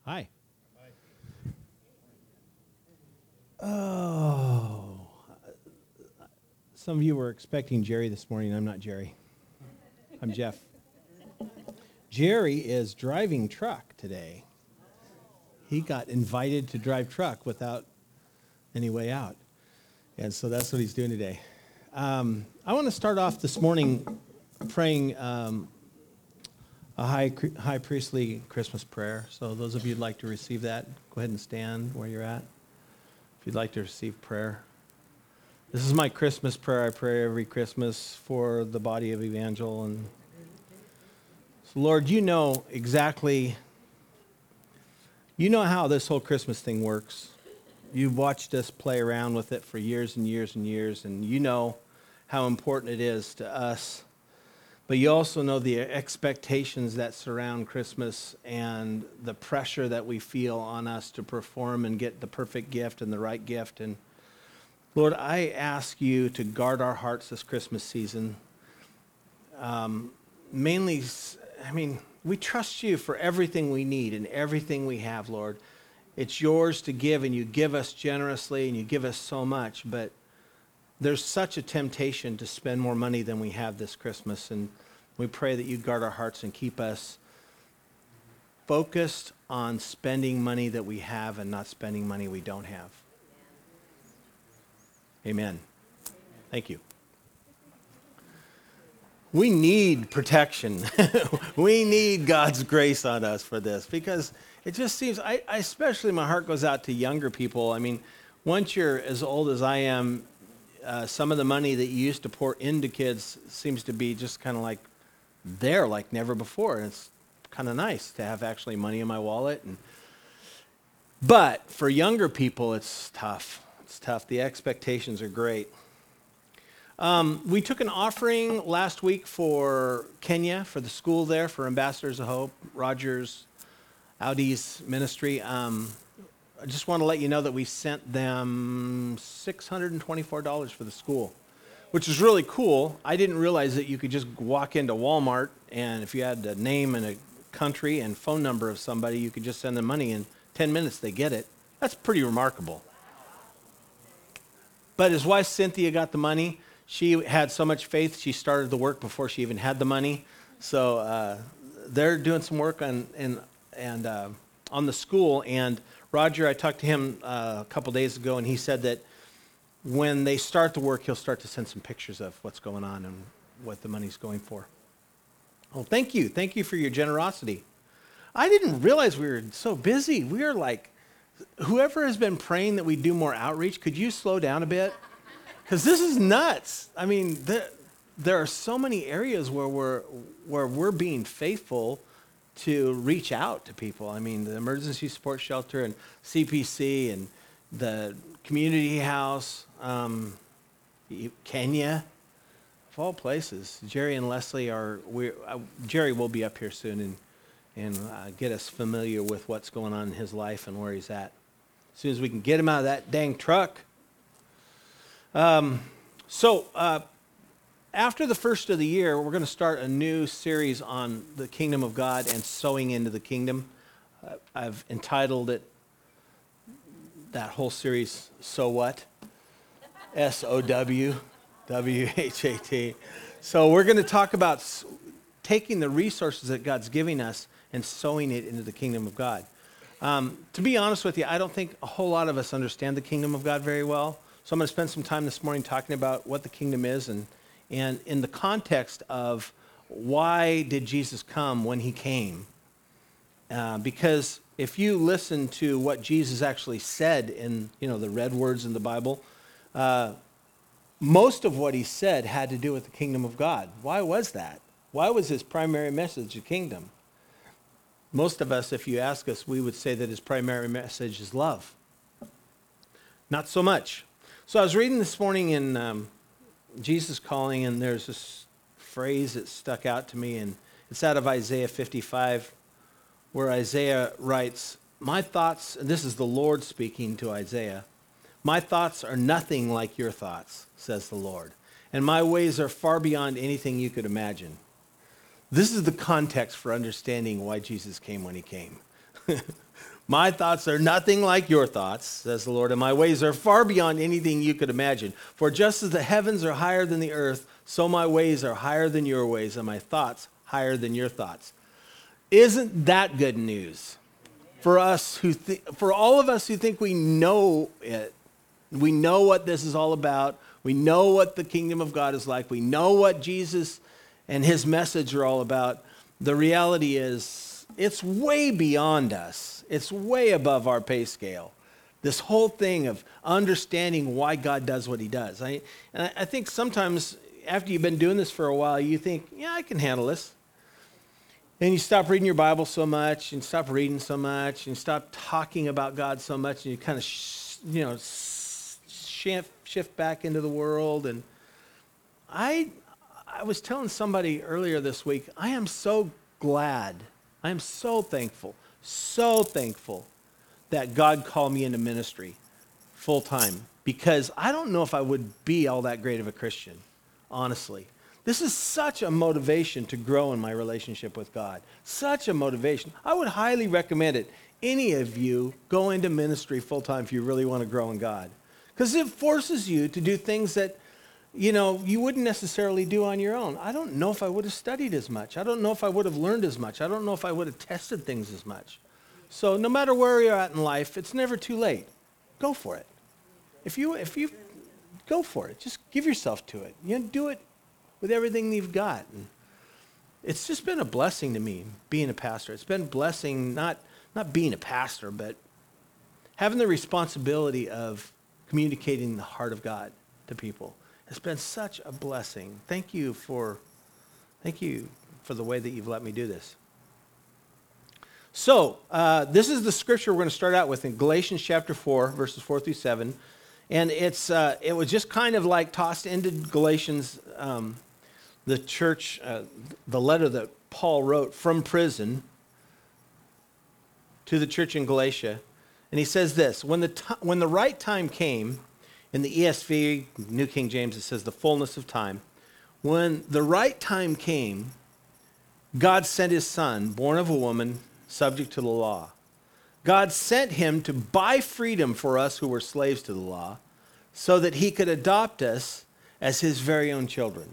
Hi. Oh, some of you were expecting Jerry this morning. I'm not Jerry. I'm Jeff. Jerry is driving truck today. He got invited to drive truck without any way out. And so that's what he's doing today. I want to start off this morning praying a high priestly Christmas prayer. So those of you who'd like to receive that, go ahead and stand where you're at. If you'd like to receive prayer. This is my Christmas prayer. I pray every Christmas for the body of Evangel. And so Lord, you know exactly, you know how this whole Christmas thing works. You've watched us play around with it for years and years and years, and you know how important it is to us. But you also know the expectations that surround Christmas and the pressure that we feel on us to perform and get the perfect gift and the right gift. And Lord, I ask you to guard our hearts this Christmas season. Mainly, we trust you for everything we need and everything we have, Lord. It's yours to give, and you give us generously, and you give us so much, but there's such a temptation to spend more money than we have this Christmas, and we pray that you guard our hearts and keep us focused on spending money that we have and not spending money we don't have. Amen. Thank you. We need protection. We need God's grace on us for this, because it just seems, I especially my heart goes out to younger people. I mean, once you're as old as I am, some of the money that you used to pour into kids seems to be just kind of like there like never before. And it's kind of nice to have actually money in my wallet. But for younger people, it's tough. It's tough. The expectations are great. We took an offering last week for Kenya, for the school there, for Ambassadors of Hope, Rogers, Audi's ministry. I just want to let you know that we sent them $624 for the school, which is really cool. I didn't realize that you could just walk into Walmart, and if you had a name and a country and phone number of somebody, you could just send them money. In 10 minutes, they get it. That's pretty remarkable. But his wife, Cynthia, got the money. She had so much faith, she started the work before she even had the money. So they're doing some work on the school. And Roger, I talked to him a couple days ago, and he said that when they start the work, he'll start to send some pictures of what's going on and what the money's going for. Oh, thank you. Thank you for your generosity. I didn't realize we were so busy. We are like, whoever has been praying that we do more outreach, could you slow down a bit? Because this is nuts. I mean, there are so many areas where we're being faithful to reach out to people. I mean, the emergency support shelter and CPC and the community house, Kenya, of all places. Jerry and Leslie Jerry will be up here soon and get us familiar with what's going on in his life and where he's at. As soon as we can get him out of that dang truck. After the first of the year, we're going to start a new series on the kingdom of God and sowing into the kingdom. I've entitled it, that whole series, So What? SOWWHAT. So we're going to talk about taking the resources that God's giving us and sowing it into the kingdom of God. To be honest with you, I don't think a whole lot of us understand the kingdom of God very well. So I'm going to spend some time this morning talking about what the kingdom is and in the context of why did Jesus come when he came. Because if you listen to what Jesus actually said in the red words in the Bible, most of what he said had to do with the kingdom of God. Why was that? Why was his primary message the kingdom? Most of us, if you ask us, we would say that his primary message is love. Not so much. So I was reading this morning in Jesus Calling, and there's this phrase that stuck out to me, and it's out of Isaiah 55, where Isaiah writes, my thoughts, and this is the Lord speaking to Isaiah, my thoughts are nothing like your thoughts, says the Lord, and my ways are far beyond anything you could imagine. This is the context for understanding why Jesus came when he came. My thoughts are nothing like your thoughts, says the Lord, and my ways are far beyond anything you could imagine. For just as the heavens are higher than the earth, so my ways are higher than your ways, and my thoughts higher than your thoughts. Isn't that good news for us for all of us who think we know it? We know what this is all about. We know what the kingdom of God is like. We know what Jesus and his message are all about. The reality is, it's way beyond us. It's way above our pay scale. This whole thing of understanding why God does what he does. I think sometimes after you've been doing this for a while, you think, yeah, I can handle this. And you stop reading your Bible so much, and stop reading so much, and stop talking about God so much, and you kind of, shift back into the world. And I was telling somebody earlier this week, I am so glad, I am so thankful that God called me into ministry full time, because I don't know if I would be all that great of a Christian, honestly. This is such a motivation to grow in my relationship with God. Such a motivation. I would highly recommend it. Any of you go into ministry full time if you really want to grow in God. Because it forces you to do things that, you wouldn't necessarily do on your own. I don't know if I would have studied as much. I don't know if I would have learned as much. I don't know if I would have tested things as much. So no matter where you're at in life, it's never too late. Go for it. If you go for it, just give yourself to it. Do it with everything you've got. And it's just been a blessing to me being a pastor. It's been a blessing, not being a pastor, but having the responsibility of communicating the heart of God to people. It's been such a blessing. Thank you for the way that you've let me do this. So, this is the scripture we're going to start out with in Galatians chapter 4, verses 4 through 7. And it was just kind of like tossed into Galatians, the church, the letter that Paul wrote from prison to the church in Galatia. And he says this, when the right time came, in the ESV, New King James, it says the fullness of time. When the right time came, God sent his son, born of a woman, subject to the law. God sent him to buy freedom for us who were slaves to the law, so that he could adopt us as his very own children.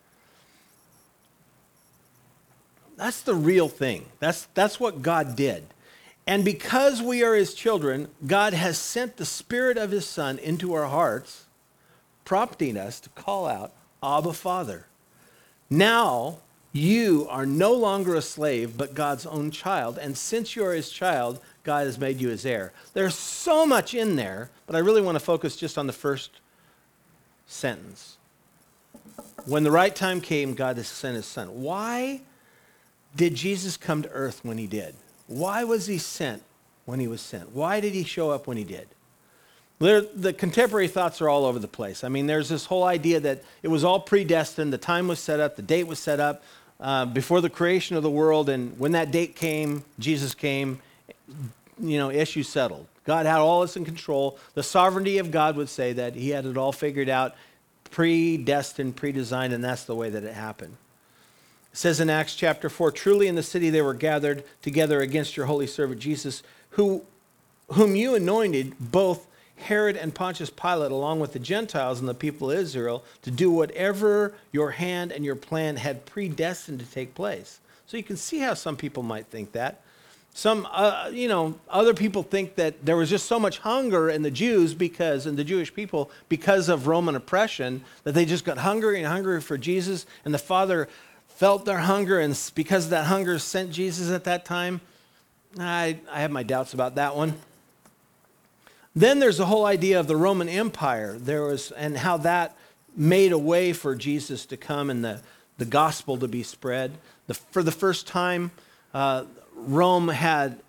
That's the real thing. That's what God did. And because we are his children, God has sent the Spirit of his Son into our hearts, prompting us to call out, Abba, Father. Now you are no longer a slave, but God's own child. And since you are his child, God has made you his heir. There's so much in there, but I really want to focus just on the first sentence. When the right time came, God has sent his Son. Why did Jesus come to earth when he did? Why was he sent when he was sent? Why did he show up when he did? The contemporary thoughts are all over the place. I mean, there's this whole idea that it was all predestined, the time was set up, the date was set up before the creation of the world, and when that date came, Jesus came, issue settled. God had all this in control. The sovereignty of God would say that he had it all figured out, predestined, predesigned, and that's the way that it happened. It says in Acts chapter 4, truly in the city they were gathered together against your holy servant Jesus, whom you anointed, both Herod and Pontius Pilate, along with the Gentiles and the people of Israel, to do whatever your hand and your plan had predestined to take place. So you can see how some people might think that. Some, other people think that there was just so much hunger in the Jews in the Jewish people because of Roman oppression, that they just got hungry and hungry for Jesus, and the Father felt their hunger, and because of that hunger sent Jesus at that time. I have my doubts about that one. Then there's the whole idea of the Roman Empire. And how that made a way for Jesus to come and the gospel to be spread. For the first time, Rome had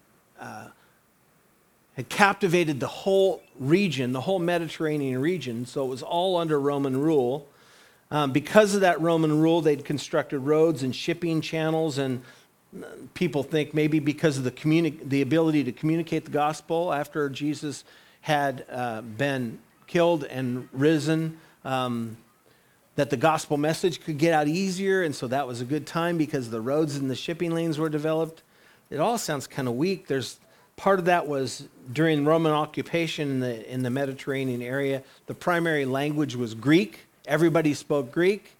captivated the whole region, the whole Mediterranean region, so it was all under Roman rule. Because of that Roman rule, they'd constructed roads and shipping channels, and people think maybe because of the ability to communicate the gospel after Jesus had been killed and risen, that the gospel message could get out easier, and so that was a good time because the roads and the shipping lanes were developed. It all sounds kind of weak. There's part of that was during Roman occupation in the Mediterranean area. The primary language was Greek. Everybody spoke Greek.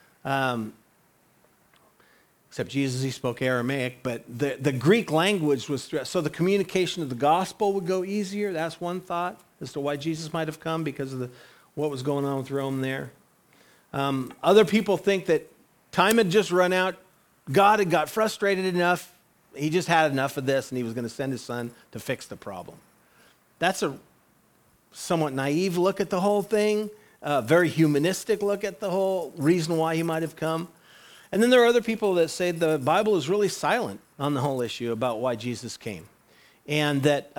Except Jesus, he spoke Aramaic, but the Greek language was, so the communication of the gospel would go easier. That's one thought as to why Jesus might have come, because of what was going on with Rome there. Other people think that time had just run out. God had got frustrated enough. He just had enough of this, and he was going to send his son to fix the problem. That's a somewhat naive look at the whole thing, a very humanistic look at the whole reason why he might have come. And then there are other people that say the Bible is really silent on the whole issue about why Jesus came. And that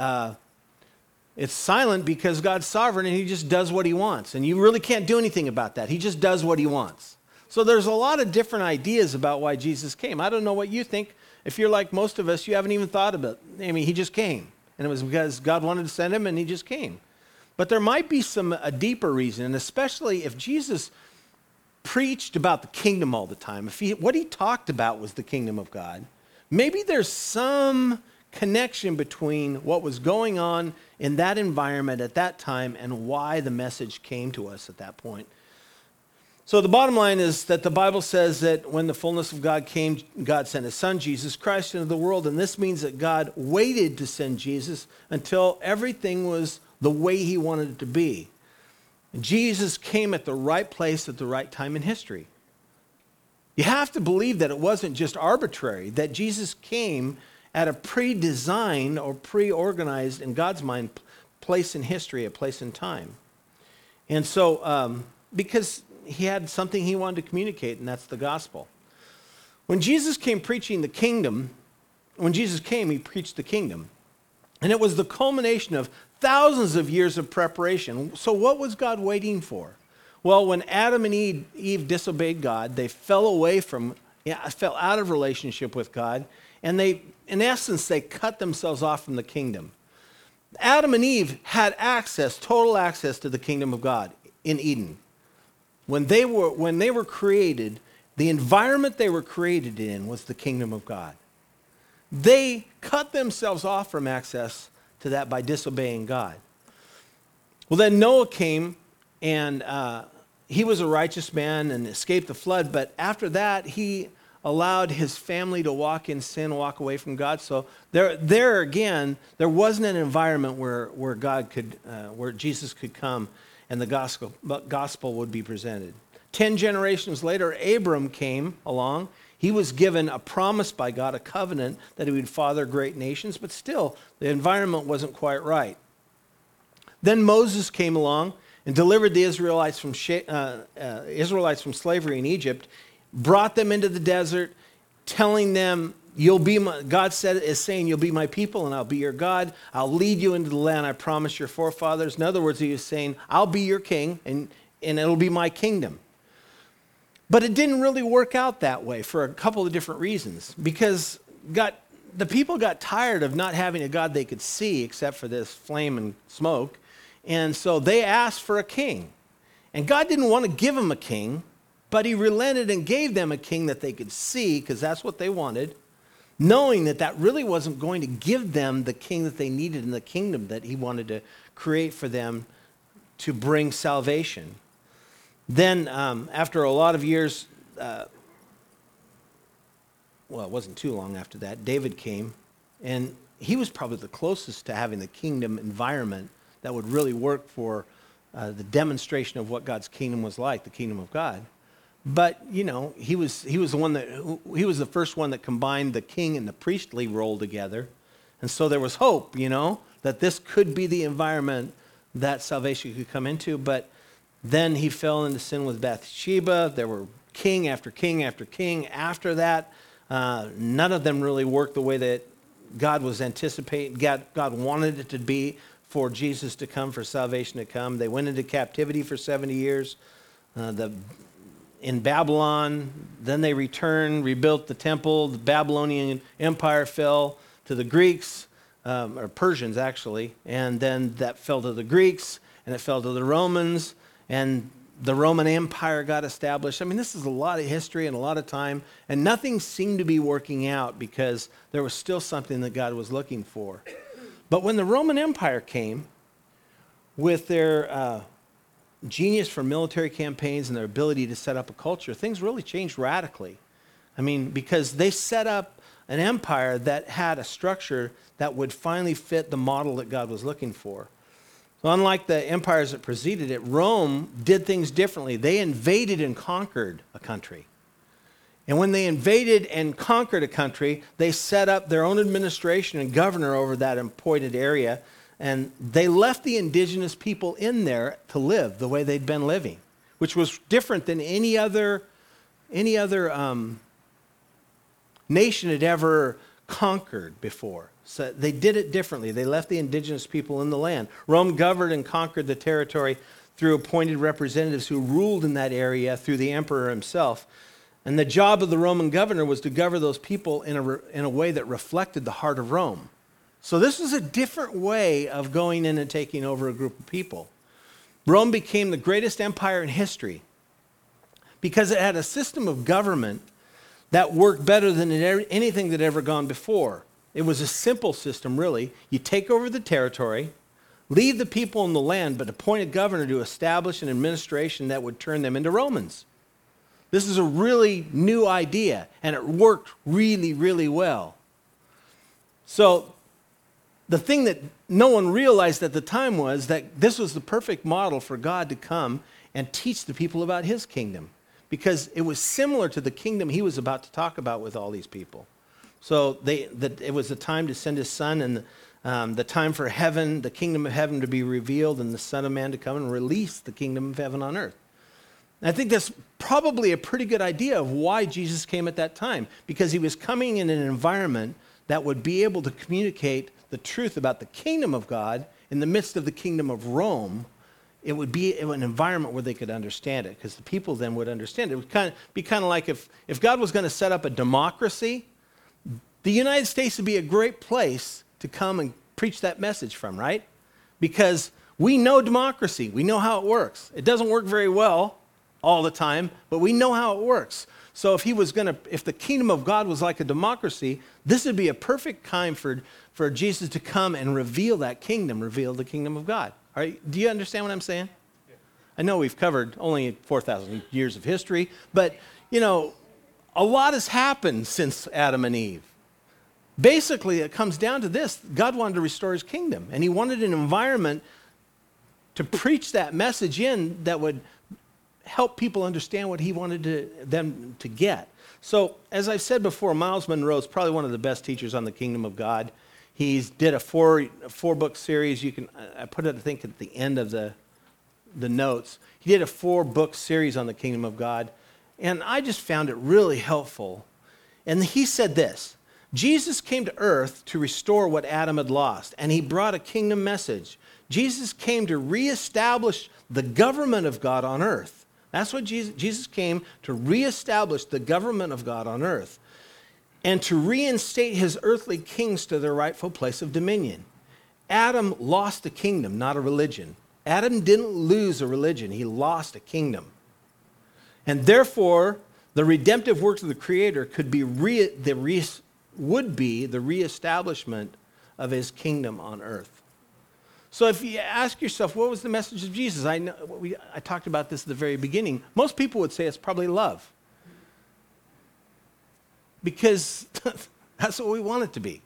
it's silent because God's sovereign and he just does what he wants. And you really can't do anything about that. He just does what he wants. So there's a lot of different ideas about why Jesus came. I don't know what you think. If you're like most of us, you haven't even thought about it. I mean, he just came. And it was because God wanted to send him and he just came. But there might be a deeper reason, and especially if Jesus preached about the kingdom all the time, what he talked about was the kingdom of God, maybe there's some connection between what was going on in that environment at that time and why the message came to us at that point. So the bottom line is that the Bible says that when the fullness of God came, God sent his son, Jesus Christ, into the world. And this means that God waited to send Jesus until everything was the way he wanted it to be. And Jesus came at the right place at the right time in history. You have to believe that it wasn't just arbitrary, that Jesus came at a pre-designed or pre-organized, in God's mind, place in history, a place in time. And so, because he had something he wanted to communicate, and that's the gospel. When Jesus came preaching the kingdom, when Jesus came, he preached the kingdom. And it was the culmination of thousands of years of preparation. So what was God waiting for? Well, when Adam and Eve disobeyed God, they fell out of relationship with God, and in essence, they cut themselves off from the kingdom. Adam and Eve had total access to the kingdom of God in Eden. When they were created, the environment they were created in was the kingdom of God. They cut themselves off from access to that by disobeying God. Well, then Noah came, and he was a righteous man and escaped the flood, but after that, he allowed his family to walk in sin, walk away from God. So there again, there wasn't an environment where God could, where Jesus could come and the gospel would be presented. 10 generations later, Abram came along. He was given a promise by God, a covenant that he would father great nations, but still, the environment wasn't quite right. Then Moses came along and delivered the Israelites from slavery in Egypt, brought them into the desert, telling them, God is saying, you'll be my people and I'll be your God. I'll lead you into the land I promised your forefathers. In other words, he was saying, I'll be your king and it'll be my kingdom. But it didn't really work out that way for a couple of different reasons, because the people got tired of not having a God they could see except for this flame and smoke. And so they asked for a king. And God didn't want to give them a king, but he relented and gave them a king that they could see, because that's what they wanted, knowing that that really wasn't going to give them the king that they needed in the kingdom that he wanted to create for them to bring salvation. Then after a lot of years, it wasn't too long after that, David came, and he was probably the closest to having the kingdom environment that would really work for the demonstration of what God's kingdom was like, the kingdom of God. But, he was the first one that combined the king and the priestly role together. And so there was hope, that this could be the environment that salvation could come into. But then he fell into sin with Bathsheba. There were king after king after king after that. None of them really worked the way that God was anticipating. God wanted it to be for Jesus to come, for salvation to come. They went into captivity for 70 years. In Babylon, then they returned, rebuilt the temple. The Babylonian Empire fell to the Greeks, or Persians actually, and then that fell to the Greeks, and it fell to the Romans, and the Roman Empire got established. I mean, this is a lot of history and a lot of time, and nothing seemed to be working out because there was still something that God was looking for. But when the Roman Empire came with their genius for military campaigns and their ability to set up a culture, things really changed radically. I mean, because they set up an empire that had a structure that would finally fit the model that God was looking for. So unlike the empires that preceded it, Rome did things differently. They invaded and conquered a country. And when they invaded and conquered a country, they set up their own administration and governor over that appointed area. And they left the indigenous people in there to live the way they'd been living, which was different than any other nation had ever conquered before. So they did it differently. They left the indigenous people in the land. Rome governed and conquered the territory through appointed representatives who ruled in that area through the emperor himself. And the job of the Roman governor was to govern those people in a way that reflected the heart of Rome. So this was a different way of going in and taking over a group of people. Rome became the greatest empire in history because it had a system of government that worked better than anything that had ever gone before. It was a simple system, really. You take over the territory, leave the people in the land, but appoint a governor to establish an administration that would turn them into Romans. This is a really new idea, and it worked really, really well. So the thing that no one realized at the time was that this was the perfect model for God to come and teach the people about his kingdom, because it was similar to the kingdom he was about to talk about with all these people. So it was the time to send his son, and the time for heaven, the kingdom of heaven to be revealed, and the Son of Man to come and release the kingdom of heaven on earth. And I think that's probably a pretty good idea of why Jesus came at that time, because he was coming in an environment that would be able to communicate the truth about the kingdom of God in the midst of the kingdom of Rome. It would be an environment where they could understand it, because the people then would understand it. It would be kind of like if God was going to set up a democracy, the United States would be a great place to come and preach that message from, right? Because we know democracy. We know how it works. It doesn't work very well all the time, but we know how it works. So if the kingdom of God was like a democracy, this would be a perfect time for Jesus to come and reveal that kingdom, reveal the kingdom of God. All right, do you understand what I'm saying? Yeah. I know we've covered only 4,000 years of history, but, a lot has happened since Adam and Eve. Basically, it comes down to this. God wanted to restore his kingdom, and he wanted an environment to preach that message in that would help people understand what he wanted them to get. So, as I've said before, Miles Monroe is probably one of the best teachers on the kingdom of God. He's did a four-book series. I put it, I think, at the end of the notes. He did a 4-book series on the kingdom of God, and I just found it really helpful. And he said this: Jesus came to earth to restore what Adam had lost, and he brought a kingdom message. Jesus came to reestablish the government of God on earth. That's what Jesus came to reestablish, the government of God on earth, and to reinstate his earthly kings to their rightful place of dominion. Adam lost a kingdom, not a religion. Adam didn't lose a religion. He lost a kingdom. And therefore, the redemptive work of the Creator would be the reestablishment of his kingdom on earth. So if you ask yourself, what was the message of Jesus? I talked about this at the very beginning. Most people would say it's probably love, because that's what we want it to be.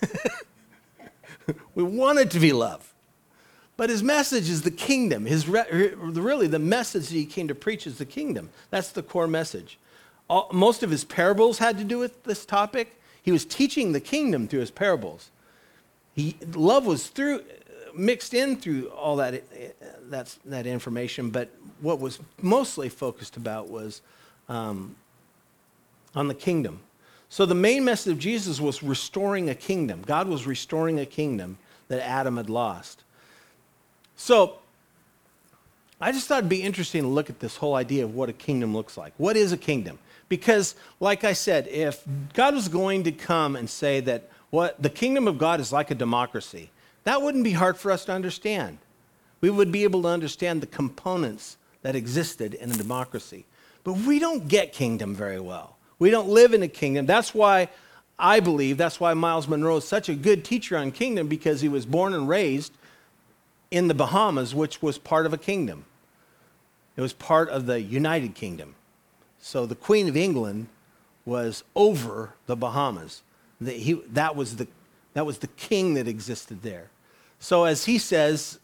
We want it to be love. But his message is the kingdom. Really, the message that he came to preach is the kingdom. That's the core message. Most of his parables had to do with this topic. He was teaching the kingdom through his parables. Love was mixed in through all that information, but what was mostly focused about was on the kingdom. So the main message of Jesus was restoring a kingdom. God was restoring a kingdom that Adam had lost. So I just thought it'd be interesting to look at this whole idea of what a kingdom looks like. What is a kingdom? Because, like I said, if God was going to come and say that the kingdom of God is like a democracy, that wouldn't be hard for us to understand. We would be able to understand the components that existed in a democracy. But we don't get kingdom very well. We don't live in a kingdom. That's why I believe that's why Miles Monroe is such a good teacher on kingdom, because he was born and raised in the Bahamas, which was part of a kingdom. It was part of the United Kingdom. So the Queen of England was over the Bahamas. That was the king that existed there. So as he says,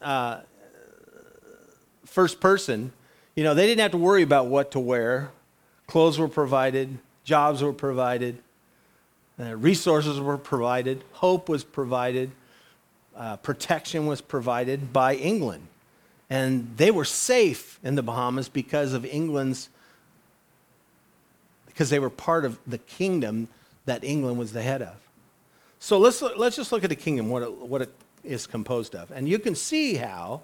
first person, they didn't have to worry about what to wear. Clothes were provided, jobs were provided, resources were provided, hope was provided, protection was provided by England. And they were safe in the Bahamas because they were part of the kingdom that England was the head of. So let's just look at the kingdom, what it is composed of. And you can see how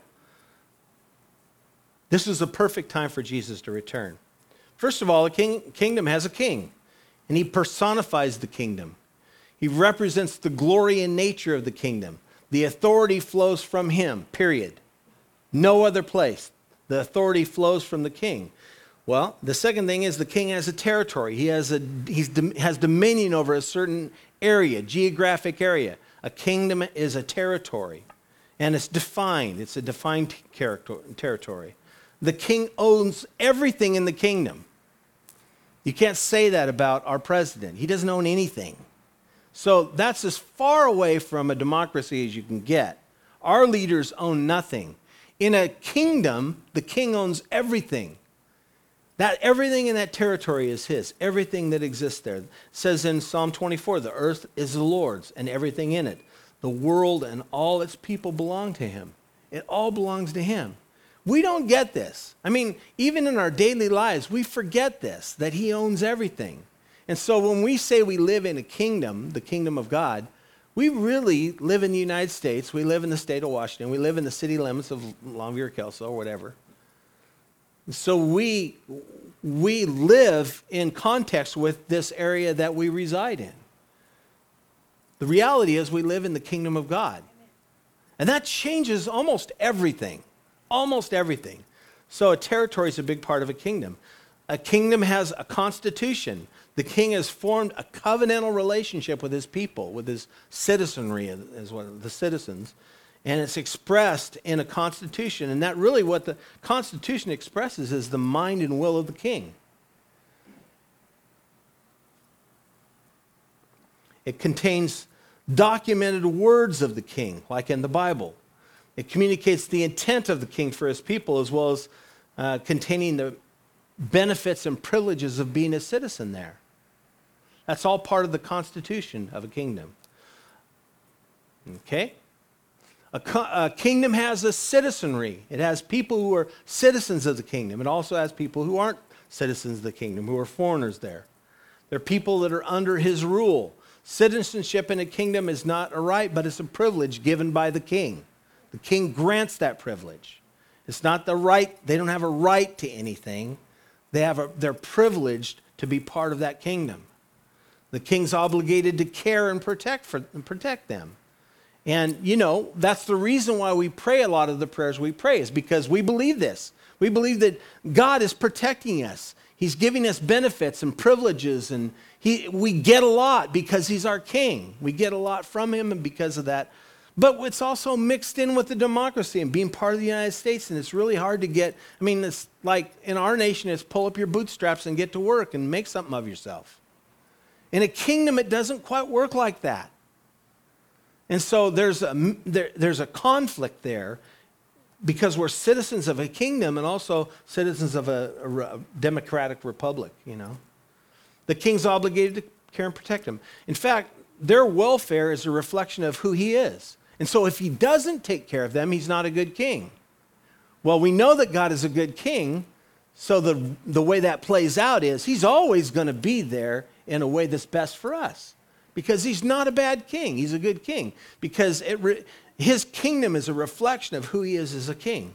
this is the perfect time for Jesus to return. First of all, the kingdom has a king, and he personifies the kingdom. He represents the glory and nature of the kingdom. The authority flows from him, period. No other place. The authority flows from the king. Well, the second thing is the king has a territory. He has dominion over a certain area, geographic area. A kingdom is a territory, and it's defined. It's a defined territory. The king owns everything in the kingdom. You can't say that about our president. He doesn't own anything. So that's as far away from a democracy as you can get. Our leaders own nothing. In a kingdom, the king owns everything. That everything in that territory is his. Everything that exists there. It says in Psalm 24, the earth is the Lord's and everything in it. The world and all its people belong to him. It all belongs to him. We don't get this. I mean, even in our daily lives, we forget this, that he owns everything. And so when we say we live in a kingdom, the kingdom of God, we really live in the United States. We live in the state of Washington. We live in the city limits of Longview or Kelso or whatever. So we live in context with this area that we reside in. The reality is we live in the kingdom of God. And that changes almost everything. Almost everything. So a territory is a big part of a kingdom. A kingdom has a constitution. The king has formed a covenantal relationship with his people, with his citizenry, as well, the citizens. And it's expressed in a constitution. And that really what the constitution expresses is the mind and will of the king. It contains documented words of the king, like in the Bible. It communicates the intent of the king for his people, as well as containing the benefits and privileges of being a citizen there. That's all part of the constitution of a kingdom. Okay? A kingdom has a citizenry. It has people who are citizens of the kingdom. It also has people who aren't citizens of the kingdom, who are foreigners there. They're people that are under his rule. Citizenship in a kingdom is not a right, but it's a privilege given by the king. The king grants that privilege. It's not the right. They don't have a right to anything. They're privileged to be part of that kingdom. The king's obligated to care and protect them. And, that's the reason why we pray a lot of the prayers we pray, is because we believe this. We believe that God is protecting us. He's giving us benefits and privileges, and we get a lot because he's our king. We get a lot from him, and because of that. But it's also mixed in with the democracy and being part of the United States, and it's really hard to get. It's like in our nation, it's pull up your bootstraps and get to work and make something of yourself. In a kingdom, it doesn't quite work like that. And so there's a conflict there, because we're citizens of a kingdom and also citizens of a democratic republic, The king's obligated to care and protect them. In fact, their welfare is a reflection of who he is. And so if he doesn't take care of them, he's not a good king. Well, we know that God is a good king, so the way that plays out is he's always going to be there in a way that's best for us. Because he's not a bad king. He's a good king. Because his kingdom is a reflection of who he is as a king.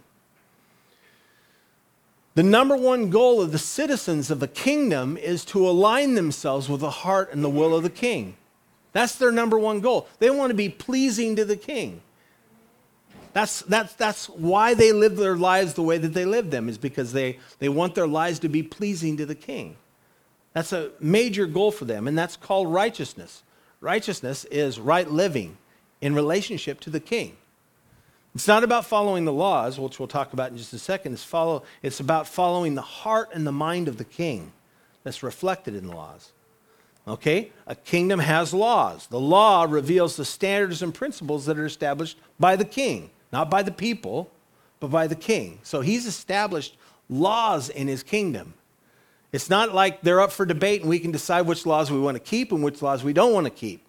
The number one goal of the citizens of a kingdom is to align themselves with the heart and the will of the king. That's their number one goal. They want to be pleasing to the king. That's why they live their lives the way that they live them, is because they want their lives to be pleasing to the king. That's a major goal for them, and that's called righteousness. Righteousness is right living in relationship to the king. It's not about following the laws, which we'll talk about in just a second. It's about following the heart and the mind of the king that's reflected in the laws. Okay? A kingdom has laws. The law reveals the standards and principles that are established by the king, not by the people, but by the king. So he's established laws in his kingdom. It's not like they're up for debate and we can decide which laws we want to keep and which laws we don't want to keep.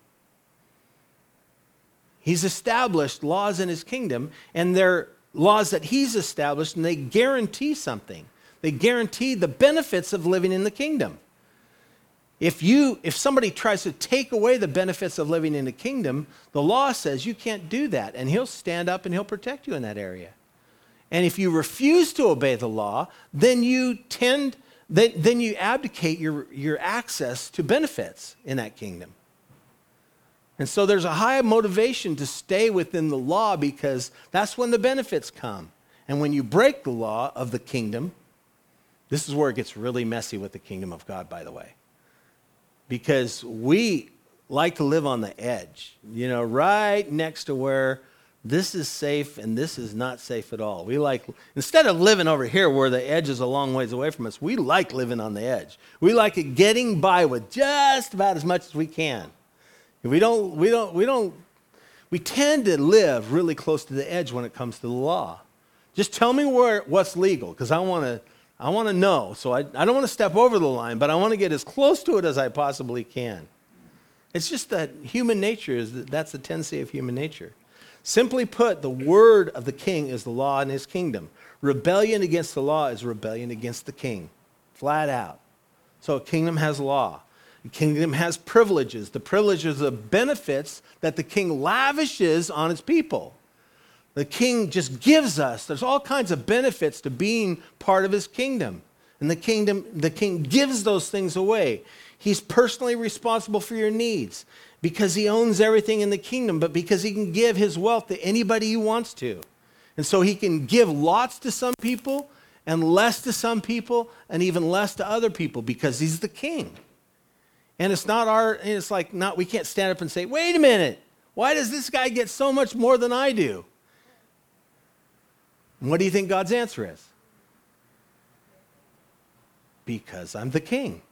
He's established laws in his kingdom, and they're laws that he's established, and they guarantee something. They guarantee the benefits of living in the kingdom. If somebody tries to take away the benefits of living in the kingdom, the law says you can't do that, and he'll stand up and he'll protect you in that area. And if you refuse to obey the law, then you abdicate your access to benefits in that kingdom. And so there's a high motivation to stay within the law because that's when the benefits come. And when you break the law of the kingdom, this is where it gets really messy with the kingdom of God, by the way. Because we like to live on the edge, right next to where this is safe and this is not safe at all. We like, instead of living over here where the edge is a long ways away from us, we like living on the edge. We like it getting by with just about as much as we can. We tend to live really close to the edge when it comes to the law. Just tell me what's legal, because I want to know. So I don't want to step over the line, but I want to get as close to it as I possibly can. It's just that human nature that's the tendency of human nature. Simply put, the word of the king is the law in his kingdom. Rebellion against the law is rebellion against the king, flat out. So a kingdom has law. The kingdom has privileges. The privileges are the benefits that the king lavishes on his people. The king just gives us, there's all kinds of benefits to being part of his kingdom. And the king gives those things away. He's personally responsible for your needs because he owns everything in the kingdom, but because he can give his wealth to anybody he wants to. And so he can give lots to some people and less to some people and even less to other people because he's the king. And we can't stand up and say, wait a minute, why does this guy get so much more than I do? And what do you think God's answer is? Because I'm the king.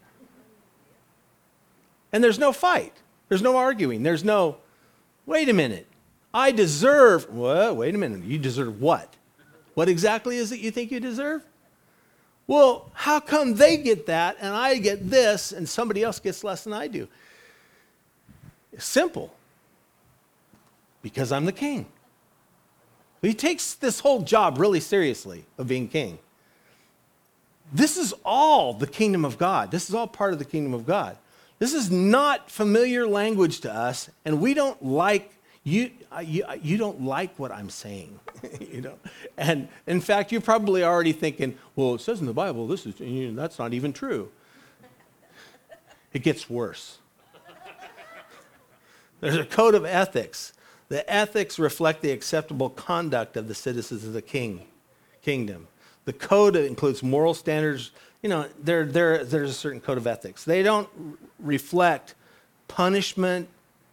And there's no fight. There's no arguing. There's no, wait a minute, I deserve, well, wait a minute, you deserve what? What exactly is it you think you deserve? Well, how come they get that and I get this and somebody else gets less than I do? It's simple. Because I'm the king. He takes this whole job really seriously of being king. This is all the kingdom of God. This is all part of the kingdom of God. This is not familiar language to us, and we don't like you don't like what I'm saying. And in fact, you're probably already thinking, well, it says in the Bible, that's not even true. It gets worse. There's a code of ethics. The ethics reflect the acceptable conduct of the citizens of the kingdom. The code includes moral standards. There's a certain code of ethics. They don't reflect punishment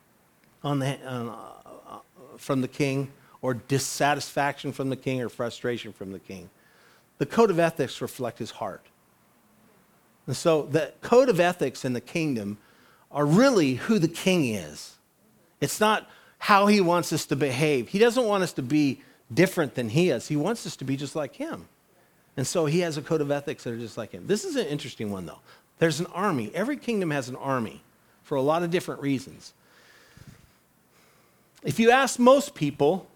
from the king, or dissatisfaction from the king, or frustration from the king. The code of ethics reflect his heart. And so the code of ethics in the kingdom are really who the king is. It's not how he wants us to behave. He doesn't want us to be different than he is. He wants us to be just like him. And so he has a code of ethics that are just like him. This is an interesting one, though. There's an army. Every kingdom has an army for a lot of different reasons. If you ask most people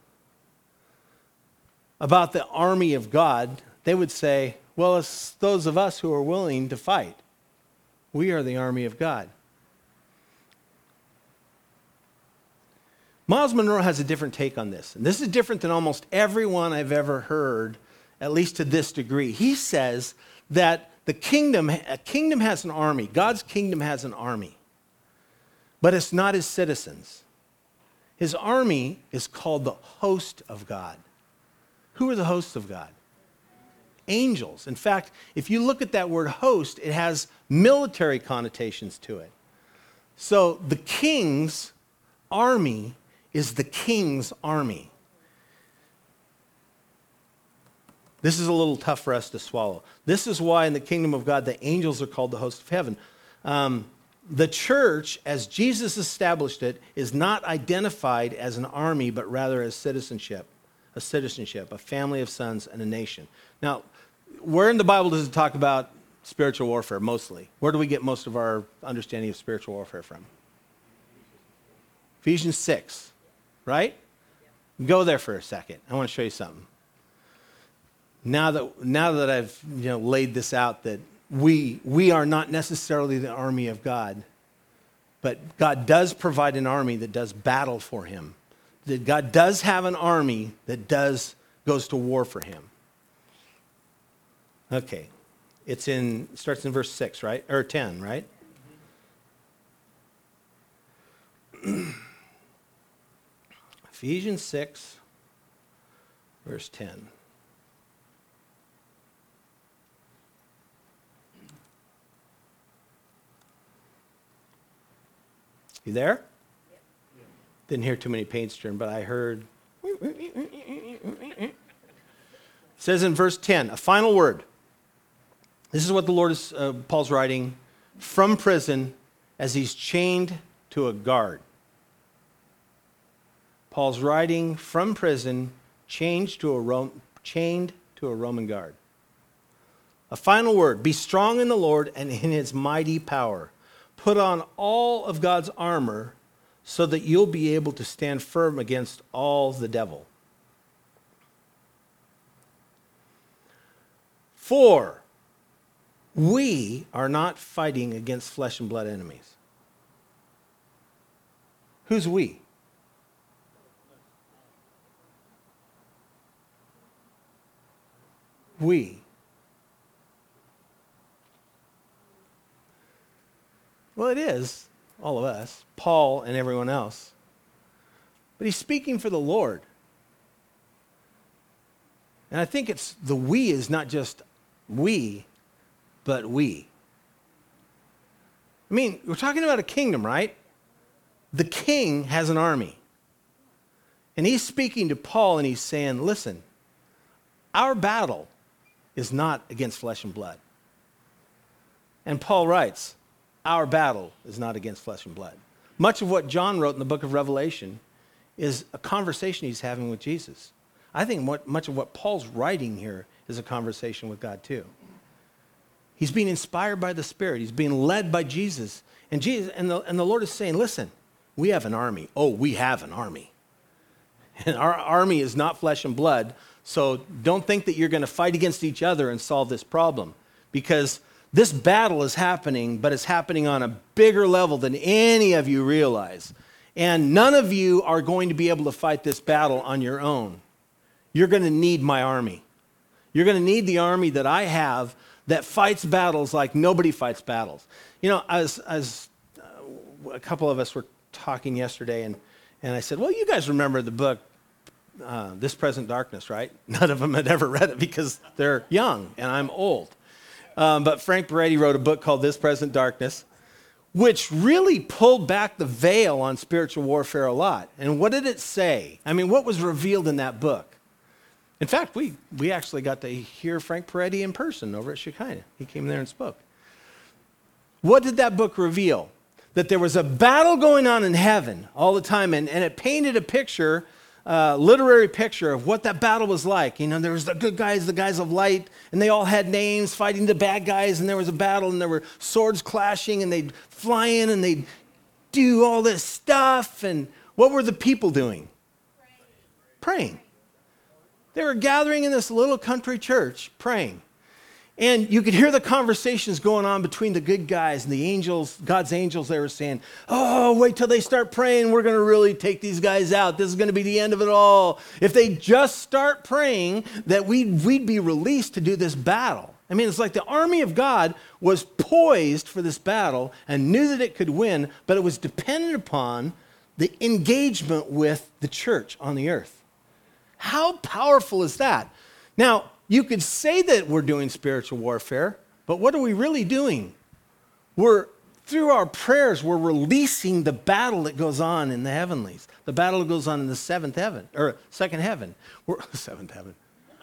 about the army of God, they would say, well, it's those of us who are willing to fight. We are the army of God. Miles Monroe has a different take on this. And this is different than almost everyone I've ever heard, at least to this degree. He says that a kingdom has an army. God's kingdom has an army. But it's not his citizens. His army is called the host of God. Who are the hosts of God? Angels. In fact, if you look at that word host, it has military connotations to it. So the king's army is the king's army. This is a little tough for us to swallow. This is why in the kingdom of God, the angels are called the host of heaven. The church, as Jesus established it, is not identified as an army, but rather as citizenship, a family of sons and a nation. Now, where in the Bible does it talk about spiritual warfare mostly? Where do we get most of our understanding of spiritual warfare from? Ephesians 6, right? Go there for a second. I want to show you something. Now that I've laid this out, that we are not necessarily the army of God, but God does provide an army that does battle for him. That God does have an army that goes to war for him. Okay. Starts in verse 6, right? Or 10, right? Ephesians 6, verse 10. You there? Yep. Didn't hear too many pages turn, but I heard. It says in verse 10, a final word. This is what the Lord is, Paul's writing from prison as he's chained to a guard. Paul's writing from prison, chained to a Roman guard. A final word, be strong in the Lord and in his mighty power. Put on all of God's armor so that you'll be able to stand firm against all the devil. For we are not fighting against flesh and blood enemies. Who's we? We. Well, it is, all of us, Paul and everyone else. But he's speaking for the Lord. And I think it's the we is not just we, but we. I mean, we're talking about a kingdom, right? The king has an army. And he's speaking to Paul and he's saying, listen, our battle is not against flesh and blood. And Paul writes, our battle is not against flesh and blood. Much of what John wrote in the book of Revelation is a conversation he's having with Jesus. I think much of what Paul's writing here is a conversation with God too. He's being inspired by the Spirit. He's being led by Jesus. And the Lord is saying, listen, we have an army. Oh, we have an army. And our army is not flesh and blood. So don't think that you're going to fight against each other and solve this problem. Because this battle is happening, but it's happening on a bigger level than any of you realize. And none of you are going to be able to fight this battle on your own. You're going to need my army. You're going to need the army that I have that fights battles like nobody fights battles. You know, as a couple of us were talking yesterday, and I said, well, you guys remember the book, This Present Darkness, right? None of them had ever read it because they're young and I'm old. But Frank Peretti wrote a book called This Present Darkness, which really pulled back the veil on spiritual warfare a lot. And what did it say? I mean, what was revealed in that book? In fact, we actually got to hear Frank Peretti in person over at Shekinah. He came there and spoke. What did that book reveal? That there was a battle going on in heaven all the time, and it painted a picture, literary picture of what that battle was like. You know, there was the good guys, the guys of light, and they all had names fighting the bad guys, and there was a battle, and there were swords clashing, and they'd fly in, and they'd do all this stuff. And what were the people doing? Praying. They were gathering in this little country church, praying. And you could hear the conversations going on between the good guys and the angels, God's angels. They were saying, oh, wait till they start praying. We're going to really take these guys out. This is going to be the end of it all. If they just start praying, that we'd be released to do this battle. I mean, it's like the army of God was poised for this battle and knew that it could win, but it was dependent upon the engagement with the church on the earth. How powerful is that? Now, you could say that we're doing spiritual warfare, but what are we really doing? We're through our prayers, we're releasing the battle that goes on in the heavenlies, the battle that goes on in the seventh heaven, or second heaven. Seventh heaven.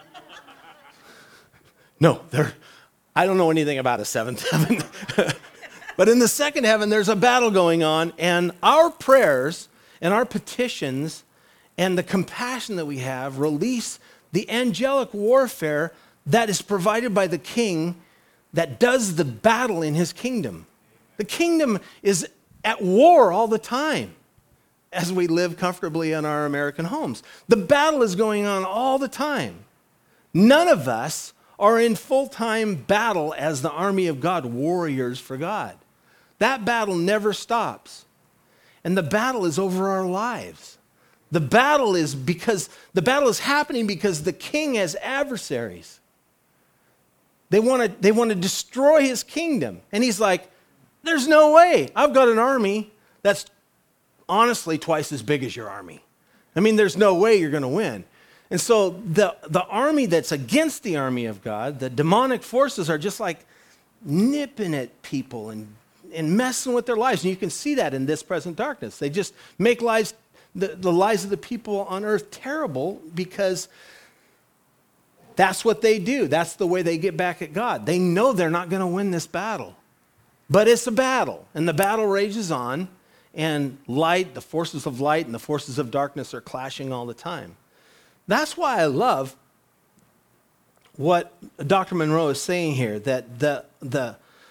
No, I don't know anything about a seventh heaven. But in the second heaven, there's a battle going on, and our prayers and our petitions and the compassion that we have release the angelic warfare that is provided by the king that does the battle in his kingdom. The kingdom is at war all the time as we live comfortably in our American homes. The battle is going on all the time. None of us are in full-time battle as the army of God, warriors for God. That battle never stops. And the battle is over our lives. The battle is happening because the king has adversaries. They want to destroy his kingdom. And he's like, there's no way. I've got an army that's honestly twice as big as your army. I mean, there's no way you're going to win. And so the army that's against the army of God, the demonic forces are just like nipping at people and messing with their lives. And you can see that in this present darkness. They just make lives, the lives of the people on earth terrible because that's what they do. That's the way they get back at God. They know they're not going to win this battle. But it's a battle, and the battle rages on, and light, the forces of light and the forces of darkness are clashing all the time. That's why I love what Dr. Monroe is saying here, that the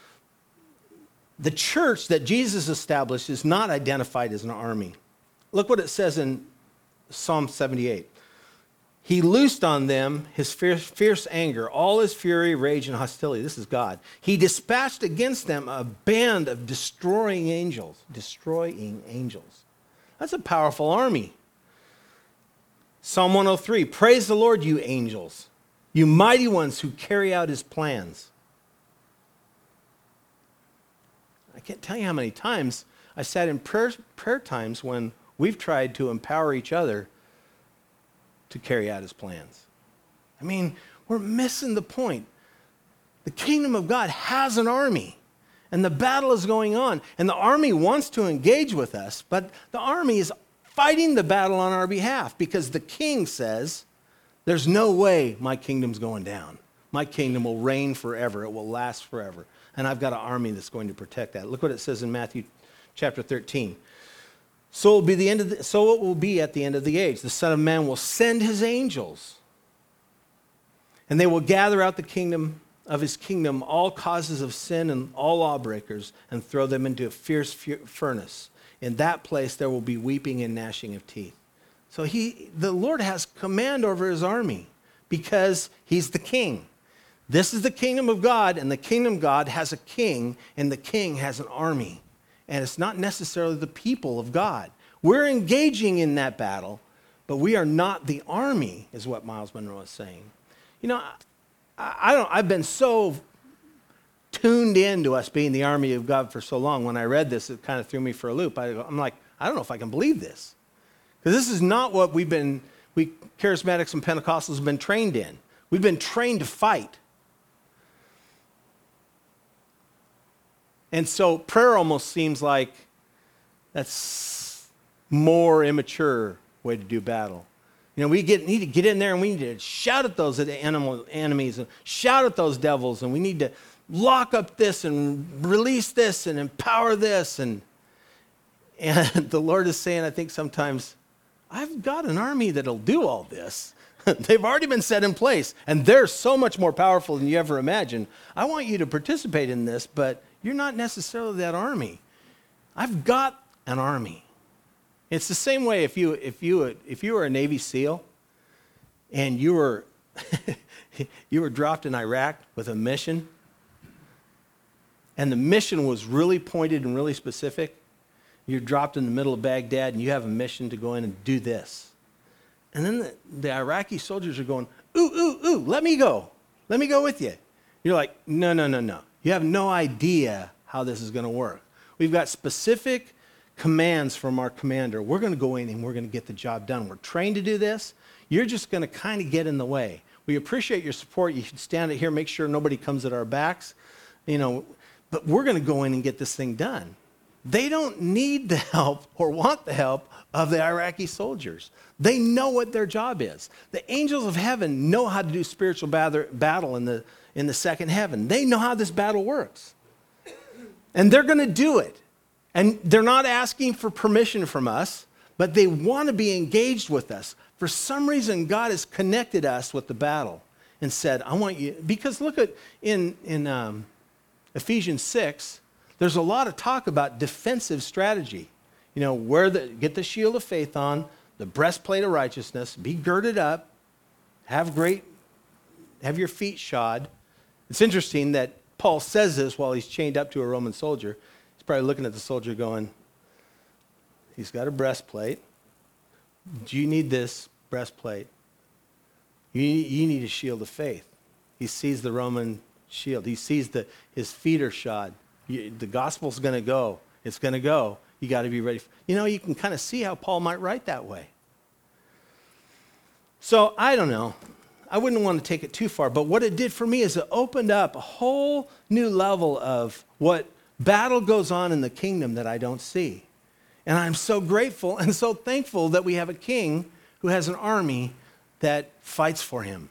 church that Jesus established is not identified as an army. Look what it says in Psalm 78. He loosed on them his fierce anger, all his fury, rage, and hostility. This is God. He dispatched against them a band of destroying angels. Destroying angels. That's a powerful army. Psalm 103, praise the Lord, you angels, you mighty ones who carry out his plans. I can't tell you how many times I sat in prayer times when we've tried to empower each other to carry out his plans. I mean, we're missing the point. The kingdom of God has an army, and the battle is going on, and the army wants to engage with us, but the army is fighting the battle on our behalf because the king says, there's no way my kingdom's going down. My kingdom will reign forever. It will last forever. And I've got an army that's going to protect that. Look what it says in Matthew chapter 13. So it will be at the end of the age. The Son of Man will send his angels, and they will gather out the kingdom of his kingdom, all causes of sin and all lawbreakers, and throw them into a fierce furnace. In that place there will be weeping and gnashing of teeth. So the Lord has command over his army because he's the king. This is the kingdom of God, and the kingdom of God has a king, and the king has an army. And it's not necessarily the people of God. We're engaging in that battle, but we are not the army, is what Myles Munroe is saying. You know, I've been so tuned into us being the army of God for so long. When I read this, it kind of threw me for a loop. I'm like, I don't know if I can believe this. Because this is not what we charismatics and Pentecostals have been trained in. We've been trained to fight. And so prayer almost seems like that's more immature way to do battle. You know, we need to get in there and we need to shout at those enemies and shout at those devils, and we need to lock up this and release this and empower this. And the Lord is saying, I think sometimes, I've got an army that'll do all this. They've already been set in place, and they're so much more powerful than you ever imagined. I want you to participate in this, but you're not necessarily that army. I've got an army. It's the same way if you were a Navy SEAL and you were you were dropped in Iraq with a mission, and the mission was really pointed and really specific. You're dropped in the middle of Baghdad and you have a mission to go in and do this. And then the Iraqi soldiers are going, ooh, let me go with you. You're like, no. You have no idea how this is going to work. We've got specific commands from our commander. We're going to go in and we're going to get the job done. We're trained to do this. You're just going to kind of get in the way. We appreciate your support. You should stand it here, make sure nobody comes at our backs. You know, but we're going to go in and get this thing done. They don't need the help or want the help of the Iraqi soldiers. They know what their job is. The angels of heaven know how to do spiritual battle in the second heaven. They know how this battle works. And they're going to do it. And they're not asking for permission from us, but they want to be engaged with us. For some reason, God has connected us with the battle and said, I want you, because look at in Ephesians 6, there's a lot of talk about defensive strategy. You know, get the shield of faith on, the breastplate of righteousness, be girded up, have your feet shod. It's interesting that Paul says this while he's chained up to a Roman soldier. He's probably looking at the soldier going, he's got a breastplate. Do you need this breastplate? You need a shield of faith. He sees the Roman shield. He sees his feet are shod. The gospel's going to go. It's going to go. You got to be ready. You can kind of see how Paul might write that way. So I don't know. I wouldn't want to take it too far, but what it did for me is it opened up a whole new level of what battle goes on in the kingdom that I don't see. And I'm so grateful and so thankful that we have a king who has an army that fights for him.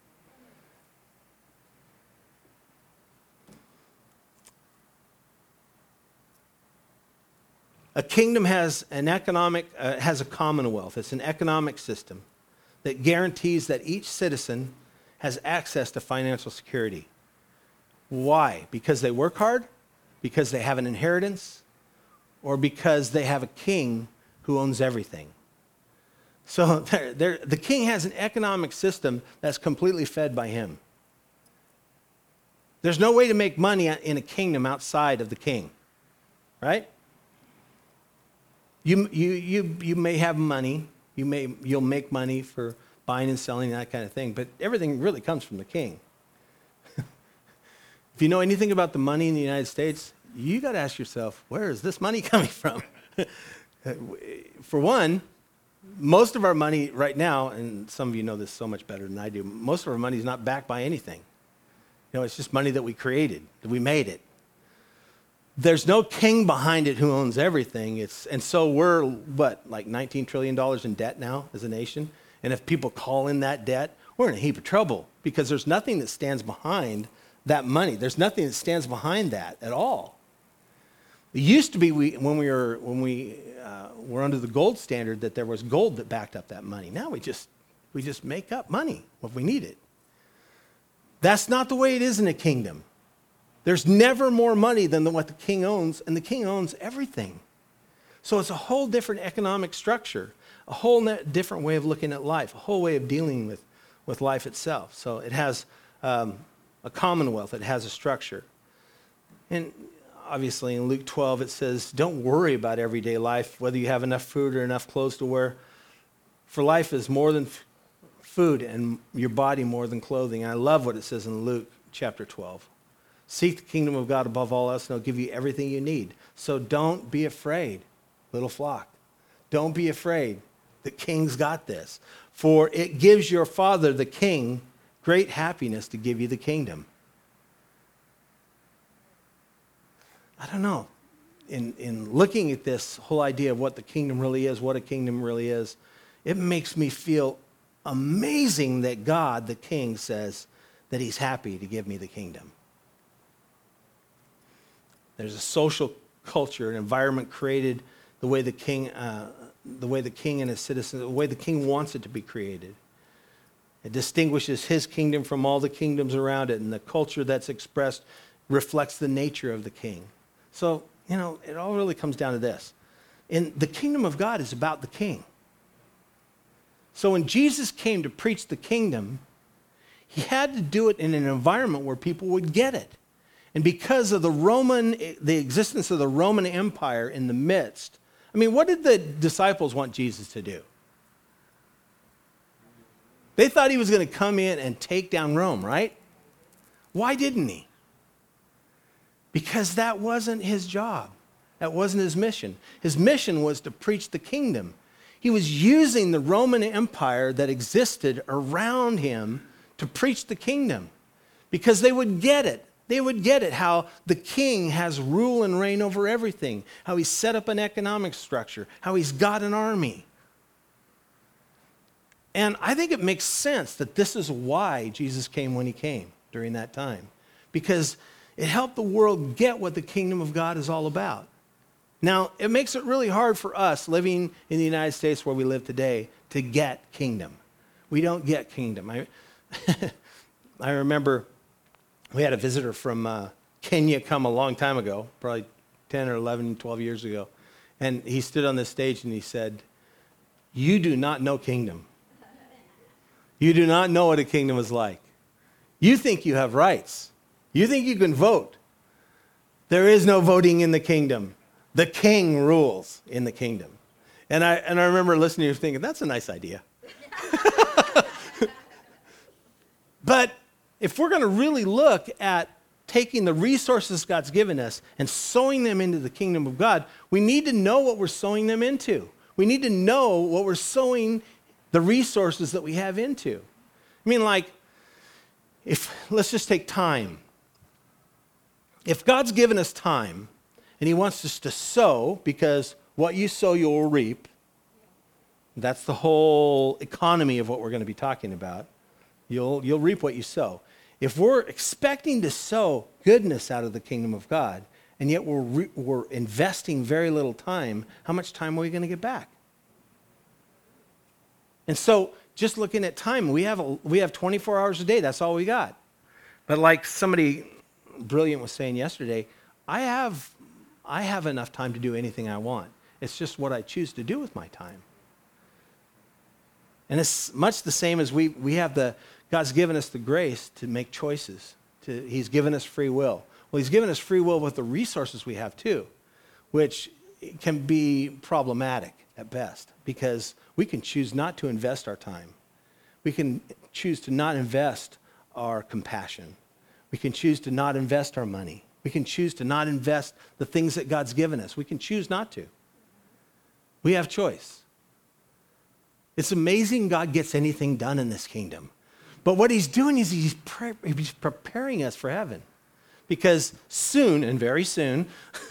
A kingdom has has a commonwealth. It's an economic system that guarantees that each citizen has access to financial security. Why? Because they work hard? Because they have an inheritance? Or because they have a king who owns everything? So the king has an economic system that's completely fed by him. There's no way to make money in a kingdom outside of the king, right? You may have money. You'll make money for buying and selling, that kind of thing, but everything really comes from the king. If you know anything about the money in the United States, you got to ask yourself, where is this money coming from? For one, most of our money right now, and some of you know this so much better than I do, most of our money is not backed by anything. It's just money that we created, that we made it. There's no king behind it who owns everything. And so we're, like $19 trillion in debt now as a nation? And if people call in that debt, we're in a heap of trouble because there's nothing that stands behind that money. There's nothing that stands behind that at all. It used to be when we were under the gold standard that there was gold that backed up that money. Now we just make up money if we need it. That's not the way it is in a kingdom. There's never more money than what the king owns, and the king owns everything. So it's a whole different economic structure, a whole different way of looking at life, a whole way of dealing with life itself. So it has a commonwealth, it has a structure. And obviously in Luke 12 it says, don't worry about everyday life, whether you have enough food or enough clothes to wear. For life is more than food and your body more than clothing. And I love what it says in Luke chapter 12. Seek the kingdom of God above all else, and he'll give you everything you need. So don't be afraid, little flock. Don't be afraid. The king's got this. For it gives your father, the king, great happiness to give you the kingdom. I don't know. In looking at this whole idea of what the kingdom really is, what a kingdom really is, it makes me feel amazing that God, the king, says that he's happy to give me the kingdom. There's a social culture, an environment created the way the king and his citizens, the way the king wants it to be created. It distinguishes his kingdom from all the kingdoms around it, and the culture that's expressed reflects the nature of the king. So, it all really comes down to this. And the kingdom of God is about the king. So when Jesus came to preach the kingdom, he had to do it in an environment where people would get it. And because of the existence of the Roman Empire in the midst, what did the disciples want Jesus to do? They thought he was going to come in and take down Rome, right? Why didn't he? Because that wasn't his job. That wasn't his mission. His mission was to preach the kingdom. He was using the Roman Empire that existed around him to preach the kingdom because they would get it. They would get it, how the king has rule and reign over everything, how he's set up an economic structure, how he's got an army. And I think it makes sense that this is why Jesus came when he came during that time, because it helped the world get what the kingdom of God is all about. Now, it makes it really hard for us living in the United States where we live today to get kingdom. We don't get kingdom. I remember we had a visitor from Kenya come a long time ago, probably 10 or 11, 12 years ago. And he stood on this stage and he said, "You do not know kingdom. You do not know what a kingdom is like. You think you have rights. You think you can vote. There is no voting in the kingdom. The king rules in the kingdom." And I remember listening to him thinking, that's a nice idea. But if we're going to really look at taking the resources God's given us and sowing them into the kingdom of God, we need to know what we're sowing them into. We need to know what we're sowing the resources that we have into. I mean, like, let's just take time. If God's given us time and he wants us to sow, because what you sow, you will reap. That's the whole economy of what we're going to be talking about. You'll reap what you sow. If we're expecting to sow goodness out of the kingdom of God, and yet we're investing very little time, how much time are we going to get back? And so, just looking at time, we have 24 hours a day. That's all we got. But like somebody brilliant was saying yesterday, I have enough time to do anything I want. It's just what I choose to do with my time. And it's much the same as we have God's given us the grace to make choices. He's given us free will. Well, he's given us free will with the resources we have too, which can be problematic at best, because we can choose not to invest our time. We can choose to not invest our compassion. We can choose to not invest our money. We can choose to not invest the things that God's given us. We can choose not to. We have choice. It's amazing God gets anything done in this kingdom. But what he's doing is he's preparing us for heaven. Because soon, and very soon,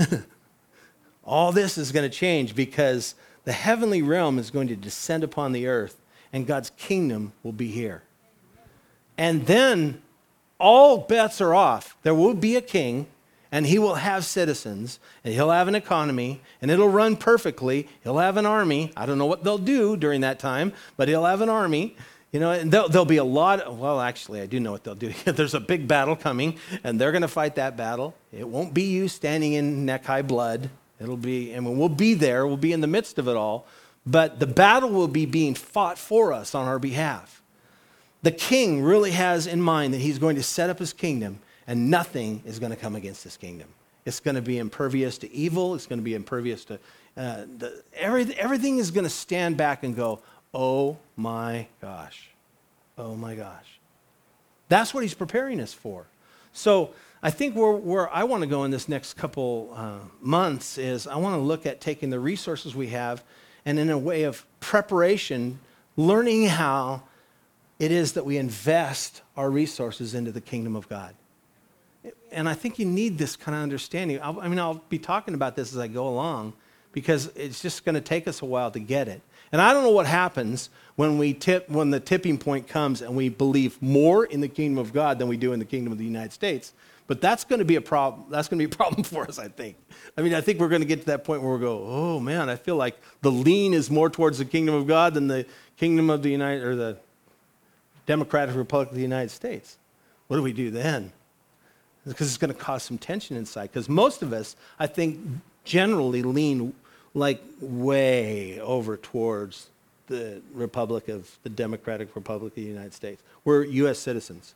all this is going to change, because the heavenly realm is going to descend upon the earth and God's kingdom will be here. And then all bets are off. There will be a king, and he will have citizens, and he'll have an economy, and it'll run perfectly. He'll have an army. I don't know what they'll do during that time, but he'll have an army. You know, and there'll be a lot. Well, actually, I do know what they'll do. There's a big battle coming, and they're going to fight that battle. It won't be you standing in neck-high blood. It'll be, and we'll be there. We'll be in the midst of it all. But the battle will be being fought for us on our behalf. The king really has in mind that he's going to set up his kingdom, and nothing is going to come against this kingdom. It's going to be impervious to evil. It's going to be impervious to everything is going to stand back and go, oh my gosh. Oh my gosh. That's what he's preparing us for. So I think where I want to go in this next couple months is I want to look at taking the resources we have and in a way of preparation, learning how it is that we invest our resources into the kingdom of God. And I think you need this kind of understanding. I'll be talking about this as I go along, because it's just going to take us a while to get it. And I don't know what happens when the tipping point comes and we believe more in the kingdom of God than we do in the kingdom of the United States. But that's going to be a problem. That's going to be a problem for us, I think. I think we're going to get to that point where we go, oh man, I feel like the lean is more towards the kingdom of God than the kingdom of the Democratic Republic of the United States. What do we do then? Because it's going to cause some tension inside. Because most of us, I think, generally lean like way over towards the Democratic Republic of the United States. We're U.S. citizens.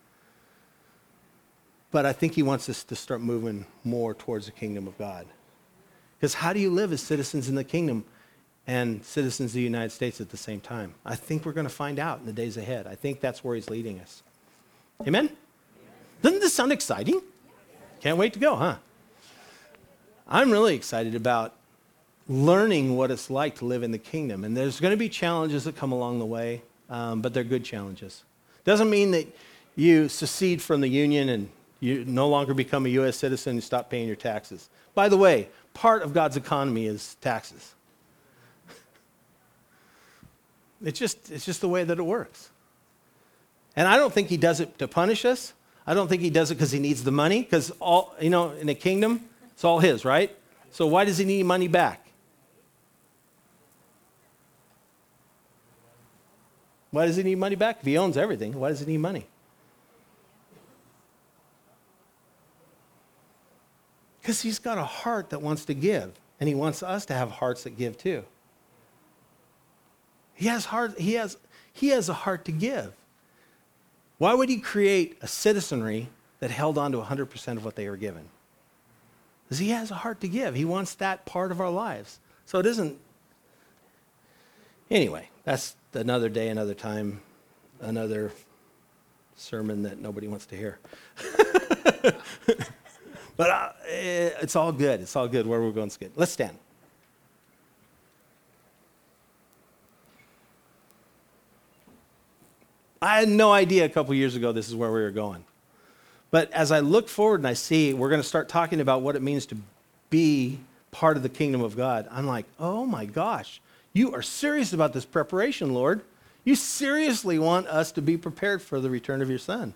But I think he wants us to start moving more towards the kingdom of God. Because how do you live as citizens in the kingdom and citizens of the United States at the same time? I think we're going to find out in the days ahead. I think that's where he's leading us. Amen? Doesn't this sound exciting? Can't wait to go, huh? I'm really excited about learning what it's like to live in the kingdom. And there's going to be challenges that come along the way, but they're good challenges. Doesn't mean that you secede from the union and You no longer become a U.S. citizen, you stop paying your taxes. By the way, part of God's economy is taxes. It's just the way that it works. And I don't think he does it to punish us. I don't think he does it because he needs the money, because all, in a kingdom, it's all his, right? So why does he need money back? Why does he need money back? If he owns everything, why does he need money? Because he's got a heart that wants to give, and he wants us to have hearts that give too. He has a heart to give. Why would he create a citizenry that held on to 100% of what they were given? Because he has a heart to give. He wants that part of our lives. So it isn't. Anyway, that's another day, another time, another sermon that nobody wants to hear. But it's all good. It's all good. Where we're going is good. Let's stand. I had no idea a couple years ago this is where we were going. But as I look forward and I see we're going to start talking about what it means to be part of the kingdom of God, I'm like, oh my gosh, you are serious about this preparation, Lord. You seriously want us to be prepared for the return of your Son.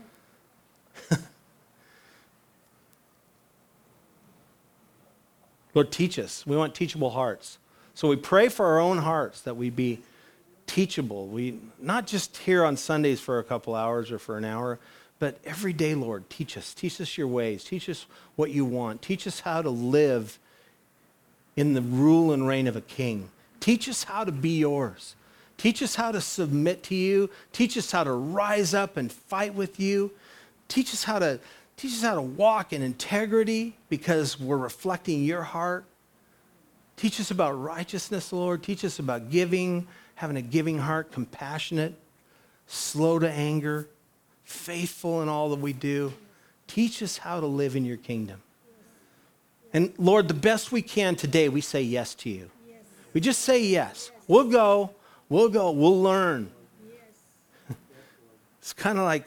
Lord, teach us. We want teachable hearts. So we pray for our own hearts that we be teachable. We not just here on Sundays for a couple hours or for an hour, but every day, Lord, teach us. Teach us your ways. Teach us what you want. Teach us how to live in the rule and reign of a king. Teach us how to be yours. Teach us how to submit to you. Teach us how to rise up and fight with you. Teach us how to walk in integrity because we're reflecting your heart. Teach us about righteousness, Lord. Teach us about giving, having a giving heart, compassionate, slow to anger, faithful in all that we do. Teach us how to live in your kingdom. And Lord, the best we can today, we say yes to you. Yes. We just say yes. We'll go, we'll learn. Yes. It's kind of like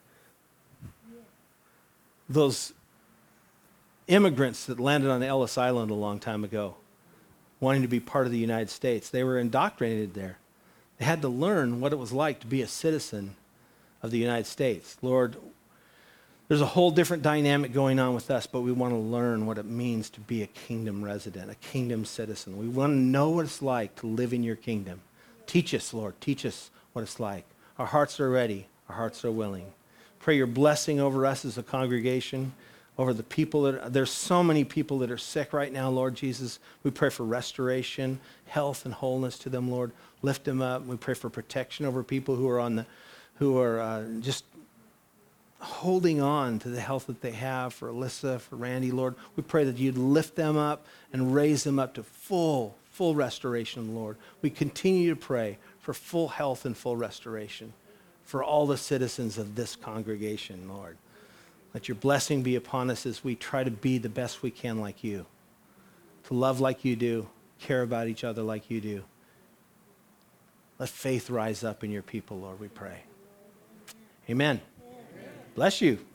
those immigrants that landed on Ellis Island a long time ago, wanting to be part of the United States. They were indoctrinated there. They had to learn what it was like to be a citizen of the United States. Lord, there's a whole different dynamic going on with us, but we want to learn what it means to be a kingdom resident, a kingdom citizen. We want to know what it's like to live in your kingdom. Teach us, Lord. Teach us what it's like. Our hearts are ready. Our hearts are willing. Pray your blessing over us as a congregation, over the people there's so many people that are sick right now, Lord Jesus. We pray for restoration, health, and wholeness to them, Lord. Lift them up. We pray for protection over people who are just holding on to the health that they have, for Alyssa, for Randy, Lord. We pray that you'd lift them up and raise them up to full restoration, Lord. We continue to pray for full health and full restoration for all the citizens of this congregation, Lord. Let your blessing be upon us as we try to be the best we can like you, to love like you do, care about each other like you do. Let faith rise up in your people, Lord, we pray. Amen. Bless you.